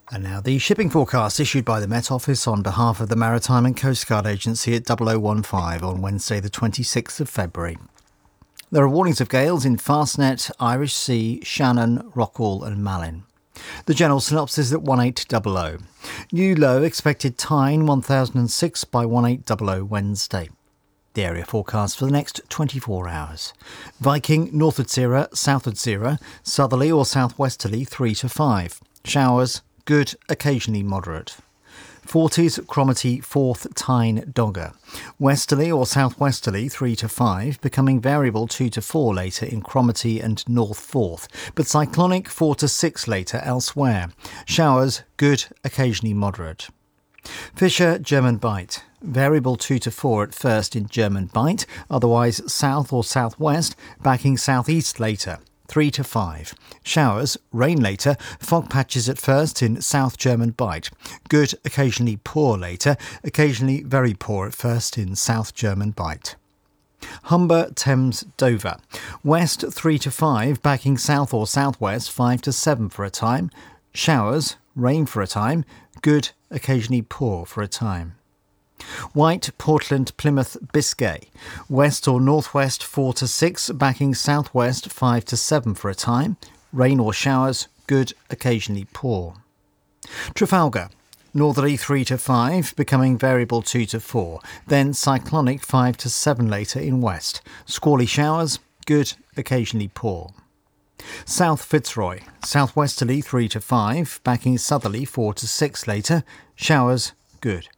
And now the shipping forecast issued by the Met Office on behalf of the Maritime and Coast Guard Agency at 0015 on Wednesday the 26th of February. There are warnings of gales in Fastnet, Irish Sea, Shannon, Rockall and Malin. The general synopsis at 1800. New low expected Tyne 1006 by 1800 Wednesday. The area forecast for the next 24 hours. Viking northward Sierra, southward Sierra, southerly or southwesterly 3 to 5. Showers, good, occasionally moderate. 40s Cromarty 4th Tyne Dogger. Westerly or southwesterly 3 to 5, becoming variable 2 to 4 later in Cromarty and North 4th, but cyclonic 4 to 6 later elsewhere. Showers, good, occasionally moderate. Fisher German Bight. Variable 2 to 4 at first in German Bight, otherwise south or southwest, backing southeast later. 3 to 5. Showers, rain later, fog patches at first in South German Bight. Good, occasionally poor later, occasionally very poor at first in South German Bight. Humber, Thames, Dover. West 3 to 5, backing south or southwest 5 to 7 for a time. Showers, rain for a time. Good, occasionally poor for a time. White, Portland, Plymouth, Biscay. West or northwest 4 to 6, backing southwest 5 to 7 for a time. Rain or showers, good, occasionally poor. Trafalgar. Northerly 3 to 5, becoming variable 2 to 4. Then cyclonic 5 to 7 later in west. Squally showers, good, occasionally poor. South Fitzroy. Southwesterly 3 to 5, backing southerly 4 to 6 later. Showers, good.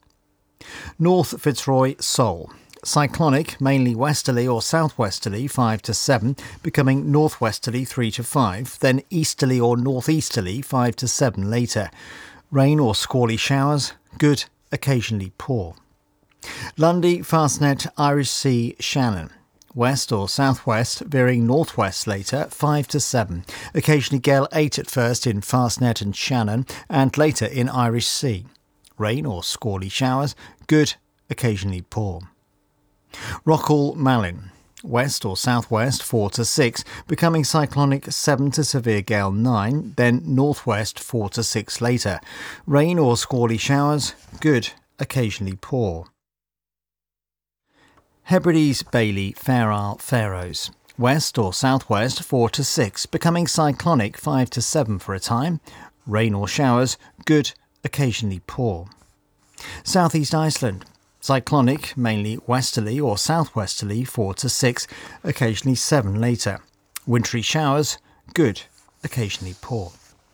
North Fitzroy, Seoul. Cyclonic, mainly westerly or southwesterly 5 to 7, becoming northwesterly 3 to 5, then easterly or northeasterly 5 to 7 later. Rain or squally showers, good, occasionally poor. Lundy, Fastnet, Irish Sea, Shannon. West or southwest, veering northwest later, 5 to 7. Occasionally gale 8 at first in Fastnet and Shannon, and later in Irish Sea. Rain or squally showers, good, occasionally poor. Rockall, Malin. West or southwest 4 to 6, becoming cyclonic 7 to severe gale 9, then northwest 4 to 6 later. Rain or squally showers, good, occasionally poor. Hebrides, Bailey, Fair Isle, Faroes. West or southwest 4 to 6, becoming cyclonic 5 to 7 for a time. Rain or showers, good, occasionally poor. Southeast Iceland. Cyclonic, mainly westerly or southwesterly 4 to 6, occasionally 7 later. Wintry showers, good, occasionally poor.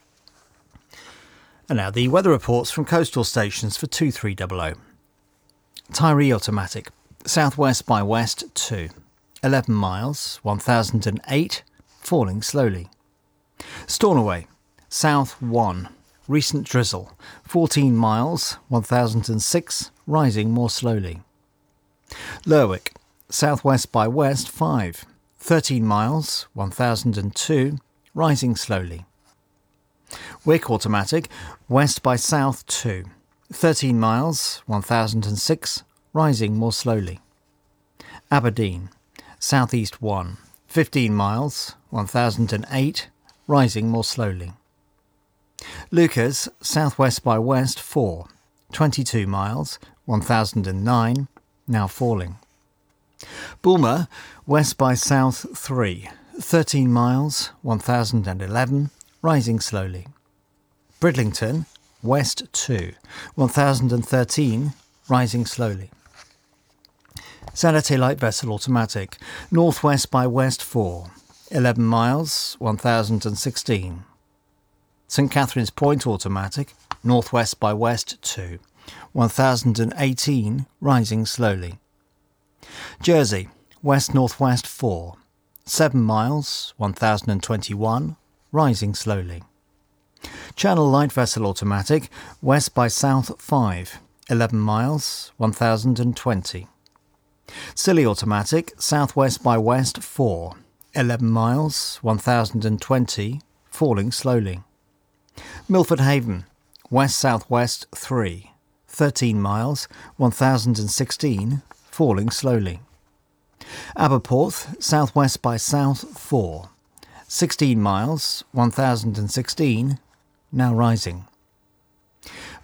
And now the weather reports from coastal stations for 2300. Tiree automatic. Southwest by west 2. 11 miles, 1008, falling slowly. Stornoway. South 1. Recent drizzle, 14 miles, 1006, rising more slowly. Lerwick, southwest by west 5, 13 miles, 1002, rising slowly. Wick automatic, west by south 2, 13 miles, 1006, rising more slowly. Aberdeen, southeast 1, 15 miles, 1008, rising more slowly. Lucas, southwest by west 4, 22 miles, 1009, now falling. Bulmer, west by south 3, 13 miles, 1011, rising slowly. Bridlington, west 2, 1013, rising slowly. Sanate light vessel automatic, northwest by west 4, 11 miles, 1016. St Catherine's Point automatic, northwest by west 2, 1018, rising slowly. Jersey, west-northwest 4, 7 miles, 1021, rising slowly. Channel light vessel automatic, west by south 5, 11 miles, 1020. Scilly automatic, southwest by west 4, 11 miles, 1020, falling slowly. Milford Haven, west-southwest 3, 13 miles, 1016, falling slowly. Aberporth, southwest by south 4, 16 miles, 1016, now rising.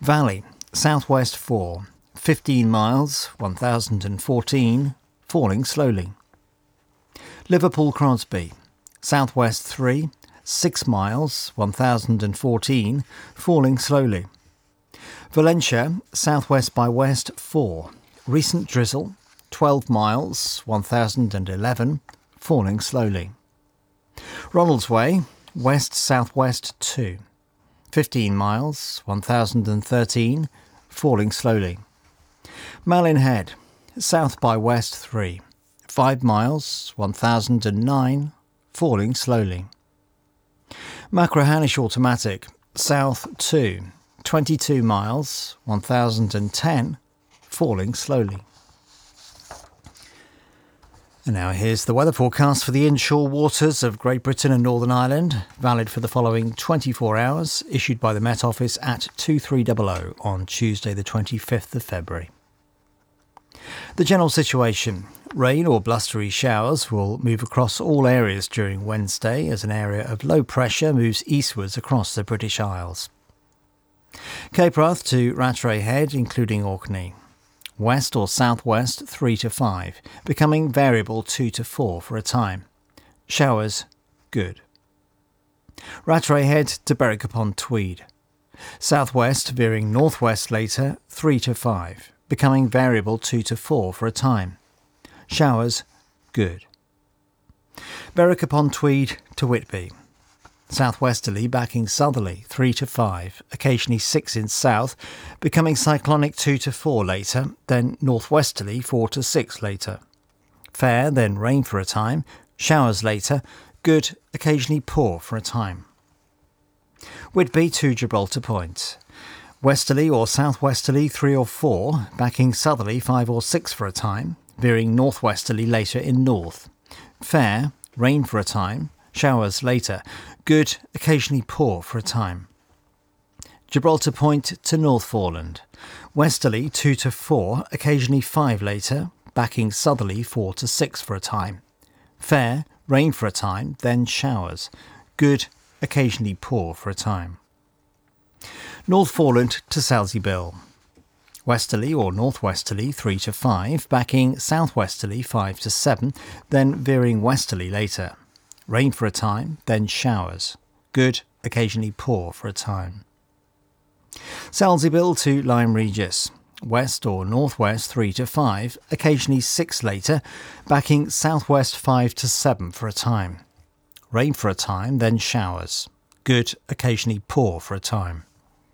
Valley, southwest 4, 15 miles, 1014, falling slowly. Liverpool Crosby, southwest 3, 6 miles, 1014, falling slowly. Valencia, southwest by west 4, recent drizzle, 12 miles, 1011, falling slowly. Ronaldsway, west-southwest 2, 15 miles, 1013, falling slowly. Malin Head, south by west 3, 5 miles, 1009, falling slowly. Machrihanish Automatic, south 2, 22 miles, 1010, falling slowly. And now here's the weather forecast for the inshore waters of Great Britain and Northern Ireland, valid for the following 24 hours, issued by the Met Office at 2300 on Tuesday the 25th of February. The general situation: rain or blustery showers will move across all areas during Wednesday as an area of low pressure moves eastwards across the British Isles. Cape Wrath to Rattray Head, including Orkney. West or southwest 3 to 5, becoming variable 2 to 4 for a time. Showers good. Rattray Head to Berwick upon Tweed. Southwest veering northwest later 3 to 5, becoming variable 2 to 4 for a time. Showers good. Berwick upon Tweed to Whitby. Southwesterly backing southerly 3 to 5, occasionally 6 in south, becoming cyclonic 2 to 4 later, then northwesterly 4 to 6 later. Fair, then rain for a time, showers later, good, occasionally poor for a time. Whitby to Gibraltar Point. Westerly or southwesterly 3 or 4, backing southerly 5 or 6 for a time, veering northwesterly later in north. Fair, rain for a time, showers later, good, occasionally poor for a time. Gibraltar Point to Northforeland. Westerly 2 to 4, occasionally 5 later, backing southerly 4 to 6 for a time. Fair, rain for a time, then showers. Good, occasionally poor for a time. Northforeland to Salisbury. Westerly or northwesterly 3 to 5, backing southwesterly 5 to 7, then veering westerly later. Rain for a time, then showers. Good, occasionally poor for a time. Salisbury to Lyme Regis. West or northwest 3 to 5, occasionally 6 later, backing southwest 5 to 7 for a time. Rain for a time, then showers. Good, occasionally poor for a time.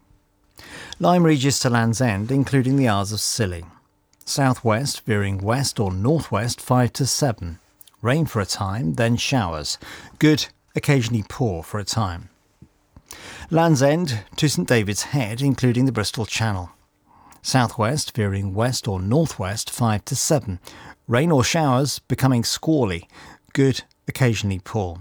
Lyme Regis to Land's End, including the Isles of Scilly. Southwest veering west or northwest 5 to 7. Rain for a time, then showers. Good, occasionally poor for a time. Land's End to St David's Head, including the Bristol Channel. Southwest veering west or northwest 5 to 7. Rain or showers becoming squally. Good, occasionally poor.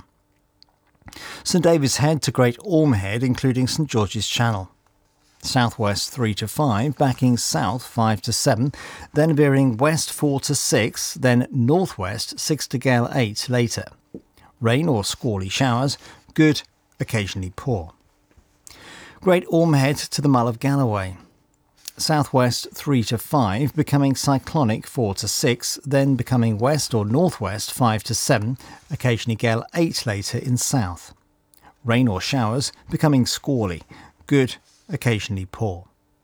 St David's Head to Great Orme Head, including St George's Channel. Southwest 3 to 5, backing south 5 to 7, then veering west 4 to 6, then northwest 6 to gale 8 later. Rain or squally showers, good, occasionally poor. Great Orme Head to the Mull of Galloway. Southwest 3 to 5, becoming cyclonic 4 to 6, then becoming west or northwest 5 to 7, occasionally gale 8 later in south. Rain or showers, becoming squally, good, occasionally poor.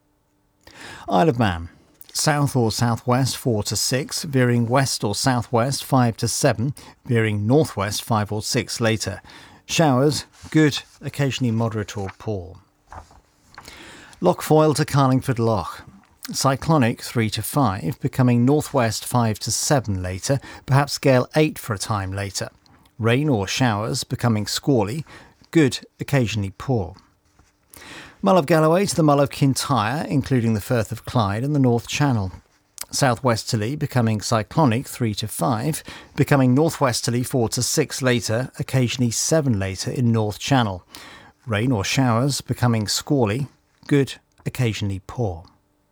Isle of Man. South or southwest 4 to 6, veering west or southwest 5 to 7, veering northwest 5 or 6 later. Showers, good, occasionally moderate or poor. Loch Foyle to Carlingford Loch. Cyclonic 3 to 5, becoming northwest 5 to 7 later, perhaps gale 8 for a time later. Rain or showers, becoming squally, good, occasionally poor. Mull of Galloway to the Mull of Kintyre, including the Firth of Clyde and the North Channel. Southwesterly becoming cyclonic 3 to 5, becoming northwesterly 4 to 6 later, occasionally 7 later in North Channel. Rain or showers becoming squally, good, occasionally poor.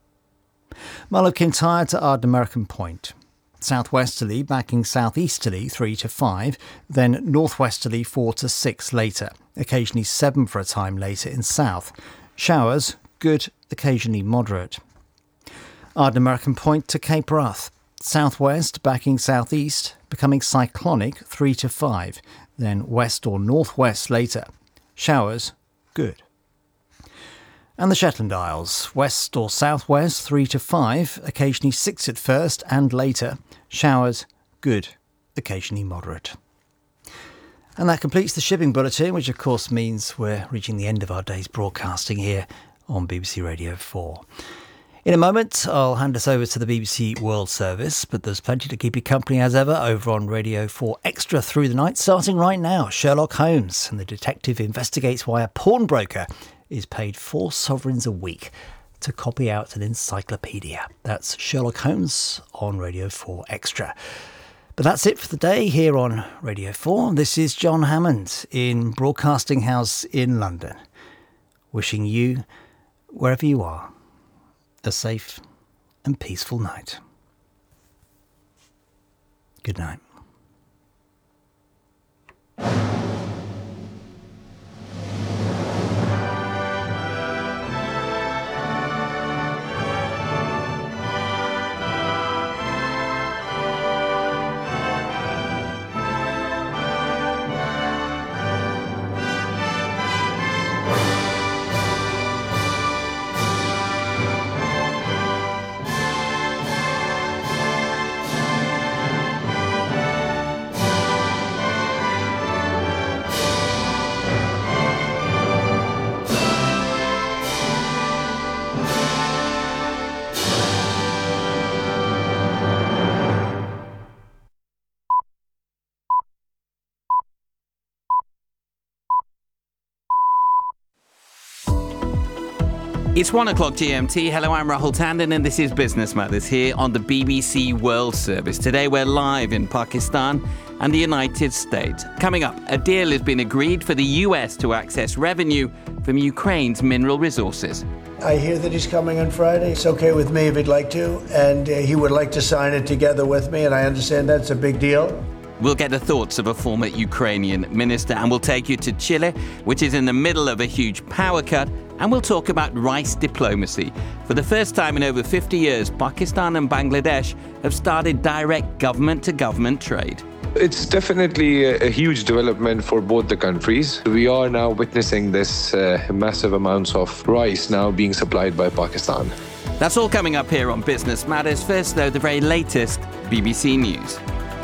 Mull of Kintyre to Ardnamurchan Point. Southwesterly backing southeasterly 3 to 5, then northwesterly 4 to 6 later, occasionally 7 for a time later in south. Showers, good, occasionally moderate. Ardnamurchan Point to Cape Wrath. Southwest backing southeast, becoming cyclonic 3 to 5, then west or northwest later. Showers, good. And the Shetland Isles, west or southwest 3 to 5, occasionally 6 at first and later. Showers, good, occasionally moderate. And that completes the shipping bulletin, which of course means we're reaching the end of our day's broadcasting here on BBC Radio 4. In a moment, I'll hand us over to the BBC World Service, but there's plenty to keep you company as ever over on Radio 4 Extra through the night. Starting right now, Sherlock Holmes, and the detective investigates why a pawnbroker is paid 4 sovereigns a week to copy out an encyclopedia. That's Sherlock Holmes on Radio 4 Extra. But that's it for the day here on Radio 4. This is John Hammond in Broadcasting House in London, wishing you, wherever you are, a safe and peaceful night. Good night. It's 1 o'clock GMT. Hello, I'm Rahul Tandon and this is Business Matters here on the BBC World Service. Today we're live in Pakistan and the United States. Coming up, a deal has been agreed for the US to access revenue from Ukraine's mineral resources. I hear that he's coming on Friday. It's okay with me if he'd like to, and he would like to sign it together with me, and I understand that's a big deal. We'll get the thoughts of a former Ukrainian minister, and we'll take you to Chile, which is in the middle of a huge power cut, and we'll talk about rice diplomacy. For the first time in over 50 years, Pakistan and Bangladesh have started direct government-to-government trade. It's definitely a huge development for both the countries. We are now witnessing this massive amounts of rice now being supplied by Pakistan. That's all coming up here on Business Matters. First, though, the very latest BBC News.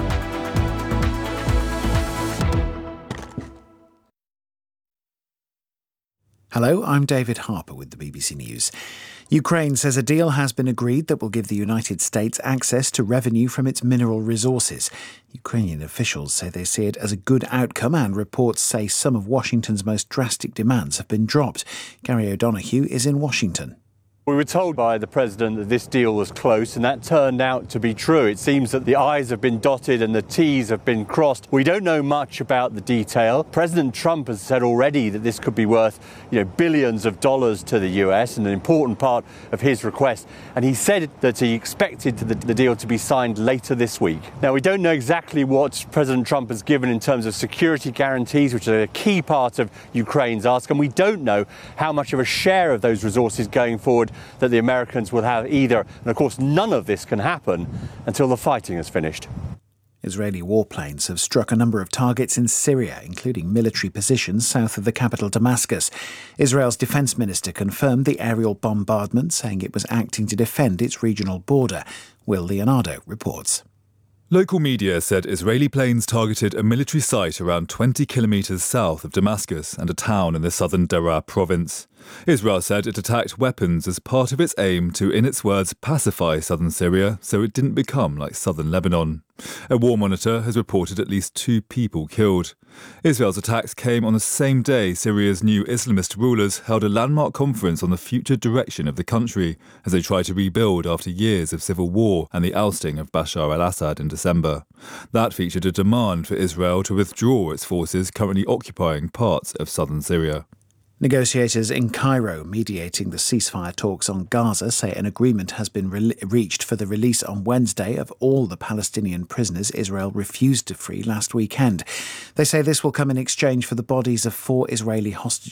Hello, I'm David Harper with the BBC News. Ukraine says a deal has been agreed that will give the United States access to revenue from its mineral resources. Ukrainian officials say they see it as a good outcome, and reports say some of Washington's most drastic demands have been dropped. Gary O'Donoghue is in Washington. We were told by the President that this deal was close, and that turned out to be true. It seems that the I's have been dotted and the T's have been crossed. We don't know much about the detail. President Trump has said already that this could be worth, billions of dollars to the US, and an important part of his request. And he said that he expected the deal to be signed later this week. Now, we don't know exactly what President Trump has given in terms of security guarantees, which are a key part of Ukraine's ask, and we don't know how much of a share of those resources going forward that the Americans will have either. And of course, none of this can happen until the fighting is finished. Israeli warplanes have struck a number of targets in Syria, including military positions south of the capital Damascus. Israel's defence minister confirmed the aerial bombardment, saying it was acting to defend its regional border. Will Leonardo reports. Local media said Israeli planes targeted a military site around 20 kilometres south of Damascus and a town in the southern Daraa province. Israel said it attacked weapons as part of its aim to, in its words, pacify southern Syria so it didn't become like southern Lebanon. A war monitor has reported at least 2 people killed. Israel's attacks came on the same day Syria's new Islamist rulers held a landmark conference on the future direction of the country as they try to rebuild after years of civil war and the ousting of Bashar al-Assad in December. That featured a demand for Israel to withdraw its forces currently occupying parts of southern Syria. Negotiators in Cairo mediating the ceasefire talks on Gaza say an agreement has been reached for the release on Wednesday of all the Palestinian prisoners Israel refused to free last weekend. They say this will come in exchange for the bodies of 4 Israeli